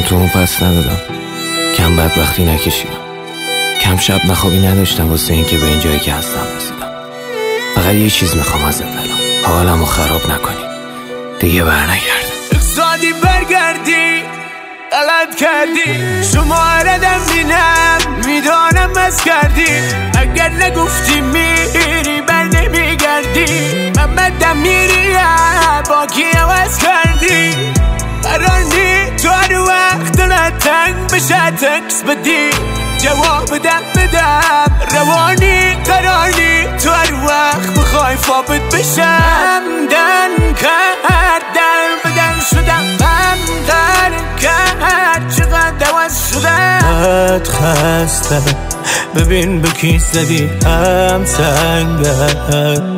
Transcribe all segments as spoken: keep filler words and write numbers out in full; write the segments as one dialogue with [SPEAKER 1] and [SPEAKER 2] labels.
[SPEAKER 1] کم تو اون پس ندادم، کم بدبختی نکشیدم، کم شب نخوابی نداشتم واسه این که به این جایی که هستم رسیدم. فقط یه چیز میخوام ازت الان، حالمو خراب نکنی، دیگه برنگردم.
[SPEAKER 2] اقصادی برگردی، غلط کردی، شماره دم بینم میدانم از کردی. اگر نگفتی میری بر نمیگردی، من بدم میری با کی عوض کردی. قرار نی تو هر وقت دلت تنگ بشه تکس بدی، جواب بدم بدم روانی. قرار نی تو هر وقت بخوای فابت بشم. دن کرد در بدن شدم، من در کرد چقدر عوض شدم.
[SPEAKER 3] بد خستم ببین به کی زدی هم سنگم.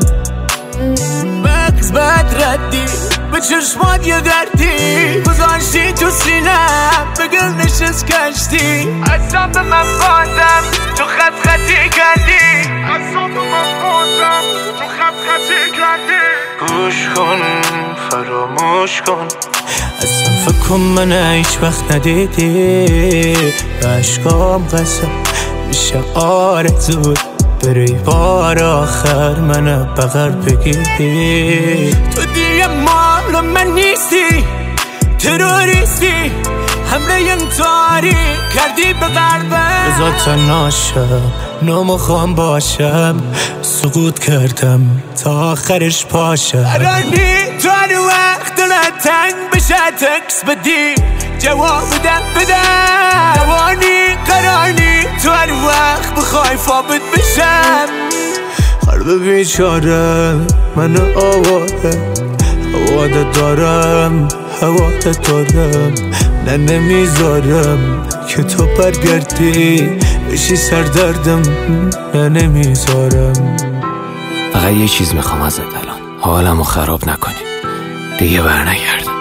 [SPEAKER 2] مغز بد ردی به چشمات یه دردی، گذاشتی تو سینم بگل نشست کشتی. اصلا به من بازم تو خط خطی کردی، اصلا به من بازم تو خط خطی کردی.
[SPEAKER 3] گوش کن فراموش کن، اصلا فکر کن من هیچ وقت ندیدی. عشقام قسم میشه آرزود بری بار آخر من بغل بگیری.
[SPEAKER 2] تو دیگه مال من نیستی، تروریستی، حمله انتحاری کردی به قلبم.
[SPEAKER 3] بذار تنهاشم نمیخوام باشم، سقوط کردم تا آخرش پاشم.
[SPEAKER 2] قراری تو هر وقت دلت تنگ بشه تکس بدی، جواب بدم بدم روانی. قراری تو هر وقت بخوای فابت بشم.
[SPEAKER 3] قلب بیچاره من آواره، هواده دارم هواده دارم، نه نمیذارم که تو برگردی بشی سردردم، نه نمیذارم.
[SPEAKER 1] فقط یه چیز میخوام ازت الان، حالمو خراب نکنی، دیگه برنگردم.